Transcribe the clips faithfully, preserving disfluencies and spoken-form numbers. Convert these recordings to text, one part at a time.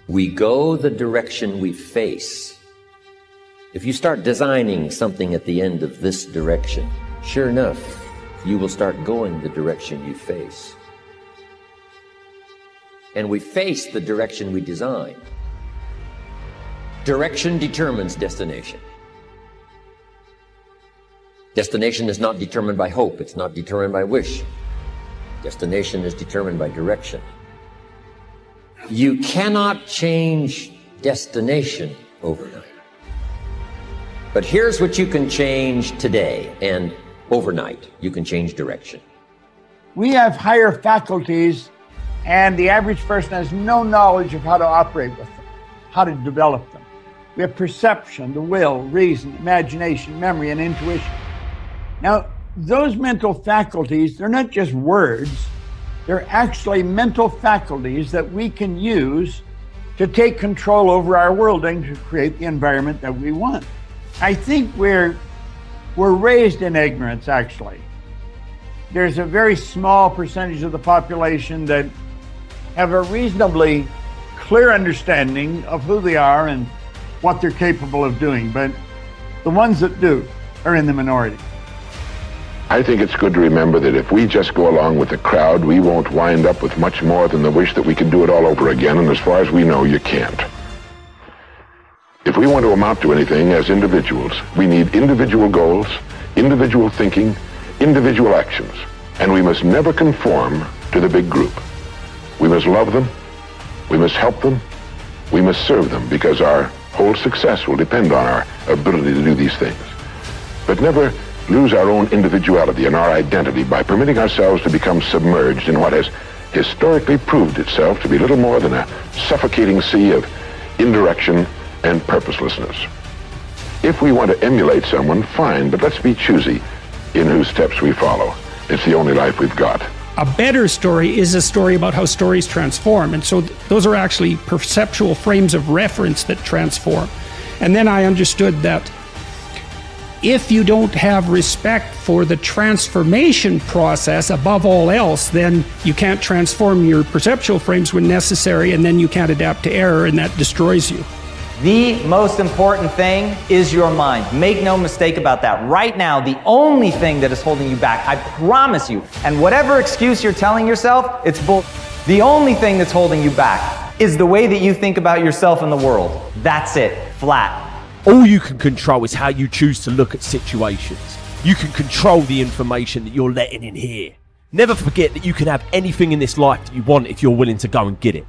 We go the direction we face. If you start designing something at the end of this direction, sure enough, you will start going the direction you face. And we face the direction we design. Direction determines destination. Destination is not determined by hope. It's not determined by wish. Destination is determined by direction. You cannot change destination overnight. But here's what you can change today, and overnight you can change direction. We have higher faculties, and the average person has no knowledge of how to operate with them, how to develop them. We have perception, the will, reason, imagination, memory, and intuition. Now, those mental faculties, they're not just words, they're actually mental faculties that we can use to take control over our world and to create the environment that we want. I think we're, we're raised in ignorance, actually. There's a very small percentage of the population that have a reasonably clear understanding of who they are and what they're capable of doing, but the ones that do are in the minority. I think it's good to remember that if we just go along with the crowd, we won't wind up with much more than the wish that we can do it all over again, and as far as we know, you can't. If we want to amount to anything as individuals, we need individual goals, individual thinking, individual actions, and we must never conform to the big group. We must love them, we must help them, we must serve them, because our whole success will depend on our ability to do these things. But never lose our own individuality and our identity by permitting ourselves to become submerged in what has historically proved itself to be little more than a suffocating sea of indirection and purposelessness. If we want to emulate someone, fine, but let's be choosy in whose steps we follow. It's the only life we've got. A better story is a story about how stories transform, and so th- those are actually perceptual frames of reference that transform. And then I understood that if you don't have respect for the transformation process above all else, then you can't transform your perceptual frames when necessary, and then you can't adapt to error, and that destroys you. The most important thing is your mind. Make no mistake about that. Right now, the only thing that is holding you back, I promise you, and whatever excuse you're telling yourself, it's bull. The only thing that's holding you back is the way that you think about yourself and the world. That's it. Flat. All you can control is how you choose to look at situations. You can control the information that you're letting in here. Never forget that you can have anything in this life that you want if you're willing to go and get it.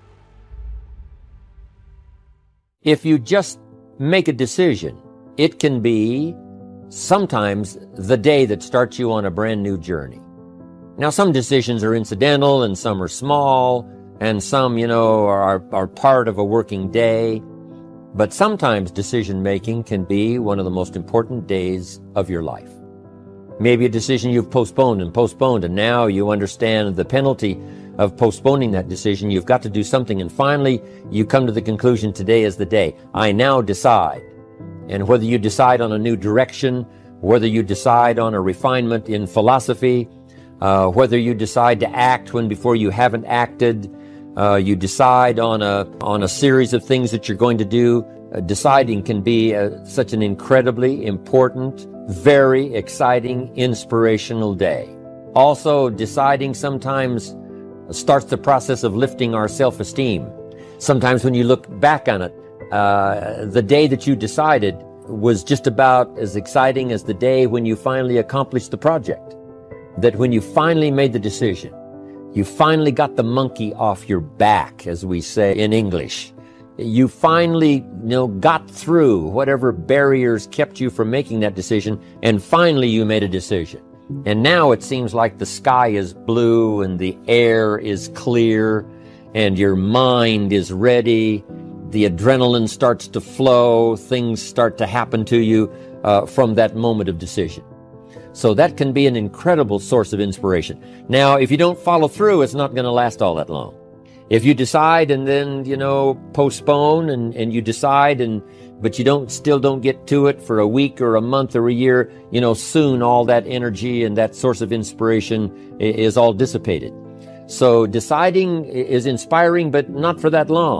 If you just make a decision, it can be sometimes the day that starts you on a brand new journey. Now, some decisions are incidental and some are small and some, you know, are, are part of a working day. But sometimes decision-making can be one of the most important days of your life. Maybe a decision you've postponed and postponed, and now you understand the penalty of postponing that decision. You've got to do something, and finally you come to the conclusion, today is the day. I now decide. And whether you decide on a new direction, whether you decide on a refinement in philosophy, uh, whether you decide to act when before you haven't acted, Uh, you decide on a on a series of things that you're going to do. Uh, deciding can be uh, such an incredibly important, very exciting, inspirational day. Also, deciding sometimes starts the process of lifting our self-esteem. Sometimes when you look back on it, uh, the day that you decided was just about as exciting as the day when you finally accomplished the project. That when you finally made the decision, you finally got the monkey off your back, as we say in English. You finally, you know, got through whatever barriers kept you from making that decision, and finally you made a decision. And now it seems like the sky is blue and the air is clear and your mind is ready. The adrenaline starts to flow. Things start to happen to you uh, from that moment of decision. So that can be an incredible source of inspiration. Now, if you don't follow through, it's not going to last all that long. If you decide and then, you know, postpone and, and you decide and, but you don't, still don't get to it for a week or a month or a year, you know, soon all that energy and that source of inspiration is all dissipated. So deciding is inspiring, but not for that long.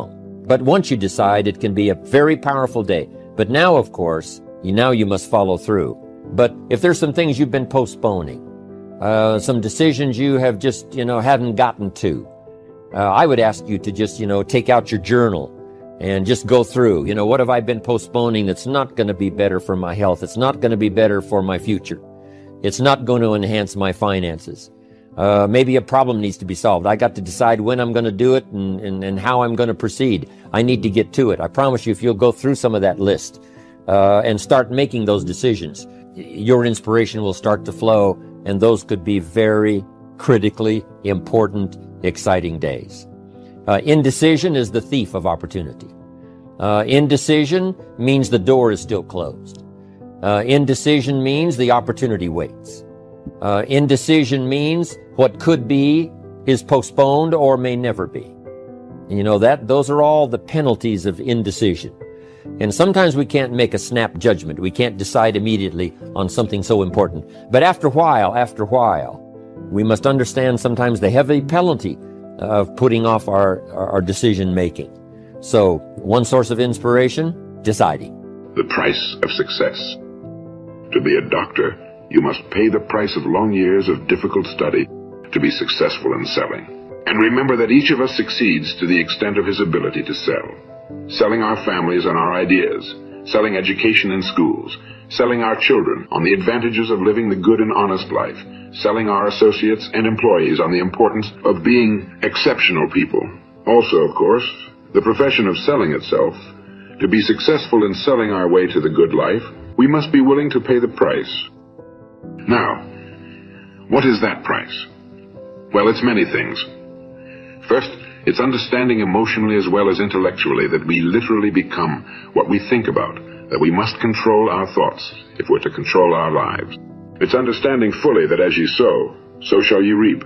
But once you decide, it can be a very powerful day. But now, of course, you, now you must follow through. But if there's some things you've been postponing, uh, some decisions you have just, you know, hadn't gotten to, uh, I would ask you to just, you know, take out your journal and just go through, you know, what have I been postponing that's not going to be better for my health? It's not going to be better for my future. It's not going to enhance my finances. Uh, maybe a problem needs to be solved. I got to decide when I'm going to do it and, and, and how I'm going to proceed. I need to get to it. I promise you, if you'll go through some of that list uh, and start making those decisions, your inspiration will start to flow, and those could be very critically important, exciting days. Uh, indecision is the thief of opportunity. Uh, indecision means the door is still closed. Uh, indecision means the opportunity waits. Uh, indecision means what could be is postponed or may never be. And you know that those are all the penalties of indecision. And sometimes we can't make a snap judgment. We can't decide immediately on something so important. But after a while, after a while, we must understand sometimes the heavy penalty of putting off our, our decision making. So, one source of inspiration, deciding. The price of success. To be a doctor, you must pay the price of long years of difficult study to be successful in selling. And remember that each of us succeeds to the extent of his ability to sell. Selling our families on our ideas, selling education in schools, selling our children on the advantages of living the good and honest life, selling our associates and employees on the importance of being exceptional people. Also, of course, the profession of selling itself. To be successful in selling our way to the good life, we must be willing to pay the price. Now, what is that price? Well, it's many things. First, it's understanding emotionally as well as intellectually that we literally become what we think about, that we must control our thoughts if we're to control our lives. It's understanding fully that as you sow, so shall you reap.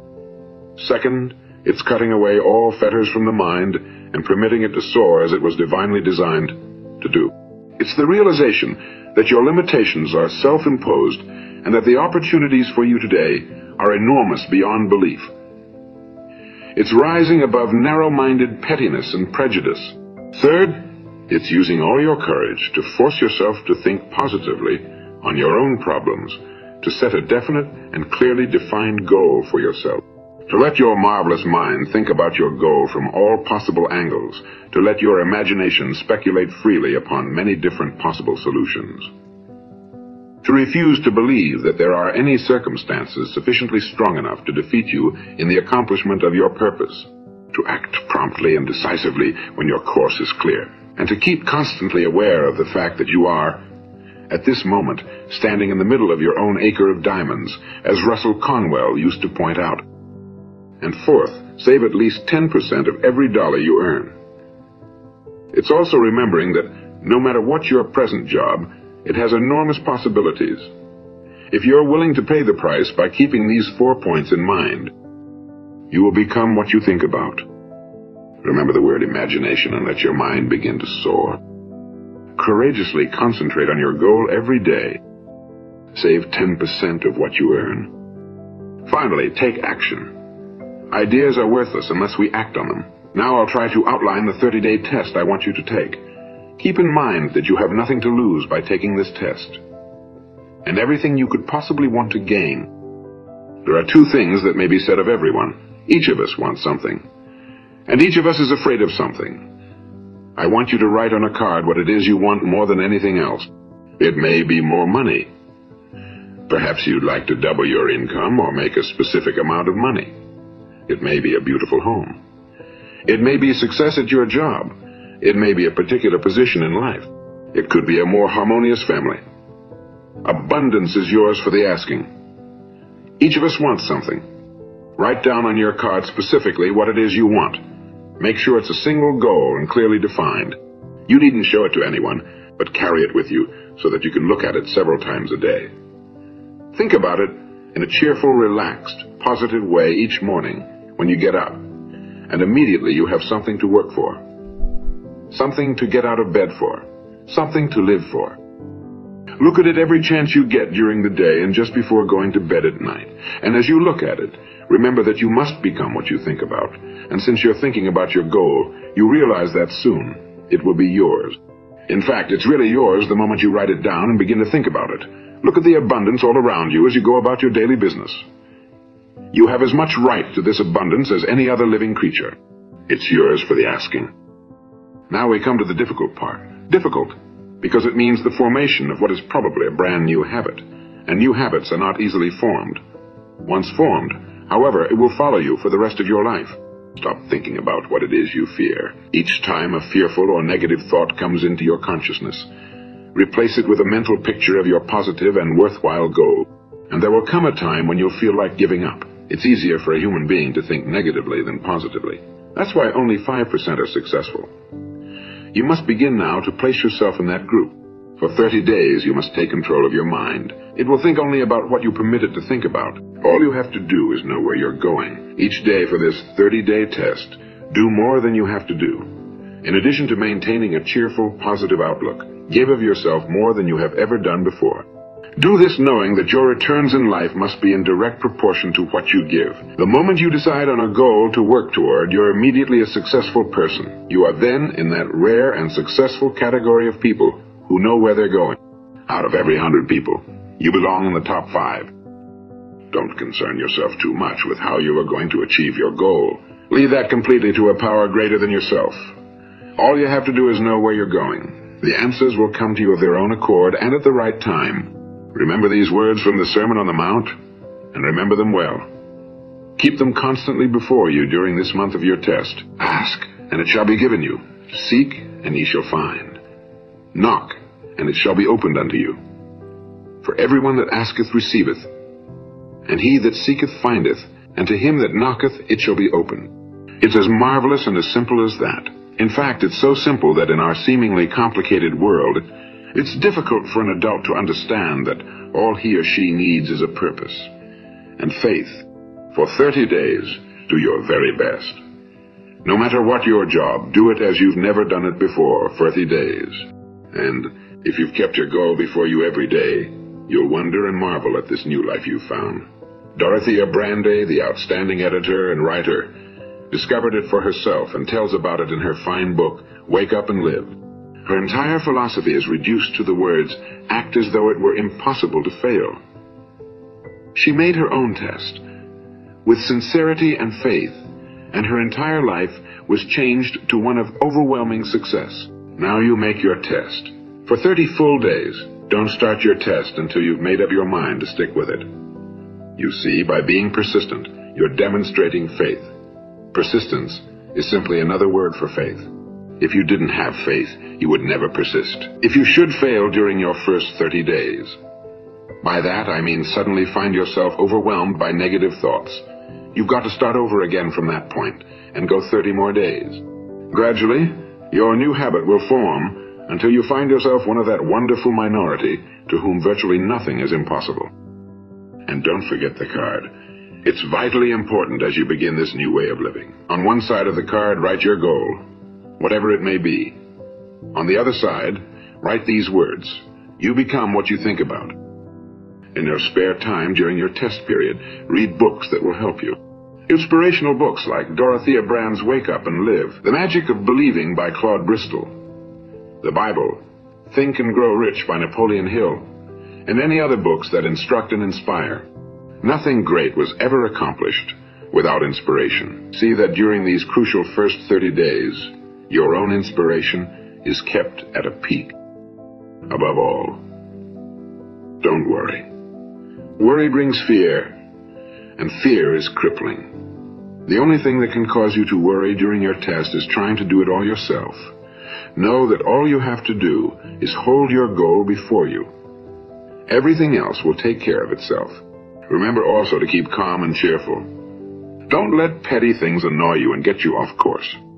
Second, it's cutting away all fetters from the mind and permitting it to soar as it was divinely designed to do. It's the realization that your limitations are self-imposed and that the opportunities for you today are enormous beyond belief. It's rising above narrow-minded pettiness and prejudice. Third, it's using all your courage to force yourself to think positively on your own problems, to set a definite and clearly defined goal for yourself. To let your marvelous mind think about your goal from all possible angles, to let your imagination speculate freely upon many different possible solutions. To refuse to believe that there are any circumstances sufficiently strong enough to defeat you in the accomplishment of your purpose. To act promptly and decisively when your course is clear. And to keep constantly aware of the fact that you are, at this moment, standing in the middle of your own acre of diamonds, as Russell Conwell used to point out. And fourth, save at least ten percent of every dollar you earn. It's also remembering that no matter what your present job, it has enormous possibilities. If you're willing to pay the price by keeping these four points in mind, you will become what you think about. Remember the word imagination and let your mind begin to soar. Courageously concentrate on your goal every day. Save ten percent of what you earn. Finally, take action. Ideas are worthless unless we act on them. Now I'll try to outline the thirty-day test I want you to take. Keep in mind that you have nothing to lose by taking this test, and everything you could possibly want to gain. There are two things that may be said of everyone. Each of us wants something, and each of us is afraid of something. I want you to write on a card what it is you want more than anything else. It may be more money. Perhaps you'd like to double your income or make a specific amount of money. It may be a beautiful home. It may be success at your job. It may be a particular position in life. It could be a more harmonious family. Abundance is yours for the asking. Each of us wants something. Write down on your card specifically what it is you want. Make sure it's a single goal and clearly defined. You needn't show it to anyone, but carry it with you so that you can look at it several times a day. Think about it in a cheerful, relaxed, positive way each morning when you get up, and immediately you have something to work for. Something to get out of bed for. Something to live for. Look at it every chance you get during the day and just before going to bed at night. And as you look at it, remember that you must become what you think about, And since you're thinking about your goal, you realize that soon it will be yours. In fact, it's really yours the moment you write it down and begin to think about it. Look at the abundance all around you as you go about your daily business. You have as much right to this abundance as any other living creature. It's yours for the asking. Now we come to the difficult part. Difficult because it means the formation of what is probably a brand new habit. And new habits are not easily formed. Once formed, however, it will follow you for the rest of your life. Stop thinking about what it is you fear. Each time a fearful or negative thought comes into your consciousness, replace it with a mental picture of your positive and worthwhile goal. And there will come a time when you'll feel like giving up. It's easier for a human being to think negatively than positively. That's why only five percent are successful. You must begin now to place yourself in that group. For thirty days, you must take control of your mind. It will think only about what you permit it to think about. All you have to do is know where you're going. Each day for this thirty-day test, do more than you have to do. In addition to maintaining a cheerful, positive outlook, give of yourself more than you have ever done before. Do this knowing that your returns in life must be in direct proportion to what you give. The moment you decide on a goal to work toward, you're immediately a successful person. You are then in that rare and successful category of people who know where they're going. Out of every hundred people, you belong in the top five. Don't concern yourself too much with how you are going to achieve your goal. Leave that completely to a power greater than yourself. All you have to do is know where you're going. The answers will come to you of their own accord and at the right time. Remember these words from the Sermon on the Mount, and remember them well. Keep them constantly before you during this month of your test. Ask, and it shall be given you. Seek, and ye shall find. Knock, and it shall be opened unto you. For everyone that asketh receiveth, and he that seeketh findeth, and to him that knocketh it shall be opened. It's as marvelous and as simple as that. In fact, it's so simple that in our seemingly complicated world, it's difficult for an adult to understand that all he or she needs is a purpose and faith. For thirty days, do your very best. No matter what your job, do it as you've never done it before, thirty days. And if you've kept your goal before you every day, you'll wonder and marvel at this new life you've found. Dorothea Brande, the outstanding editor and writer, discovered it for herself and tells about it in her fine book, Wake Up and Live. Her entire philosophy is reduced to the words, act as though it were impossible to fail. She made her own test with sincerity and faith, and her entire life was changed to one of overwhelming success. Now you make your test. For thirty full days, don't start your test until you've made up your mind to stick with it. You see, by being persistent, you're demonstrating faith. Persistence is simply another word for faith. If you didn't have faith, you would never persist. If you should fail during your first thirty days, by that I mean suddenly find yourself overwhelmed by negative thoughts, you've got to start over again from that point and go thirty more days. Gradually, your new habit will form until you find yourself one of that wonderful minority to whom virtually nothing is impossible. And don't forget the card. It's vitally important as you begin this new way of living. On one side of the card, write your goal, whatever it may be. On the other side, write these words. You become what you think about. In your spare time during your test period, read books that will help you. Inspirational books like Dorothea Brande's Wake Up and Live, The Magic of Believing by Claude Bristol, the Bible, Think and Grow Rich by Napoleon Hill, and any other books that instruct and inspire. Nothing great was ever accomplished without inspiration. See that during these crucial first thirty days, your own inspiration is kept at a peak. Above all, don't worry. Worry brings fear, and fear is crippling. The only thing that can cause you to worry during your test is trying to do it all yourself. Know that all you have to do is hold your goal before you. Everything else will take care of itself. Remember also to keep calm and cheerful. Don't let petty things annoy you and get you off course.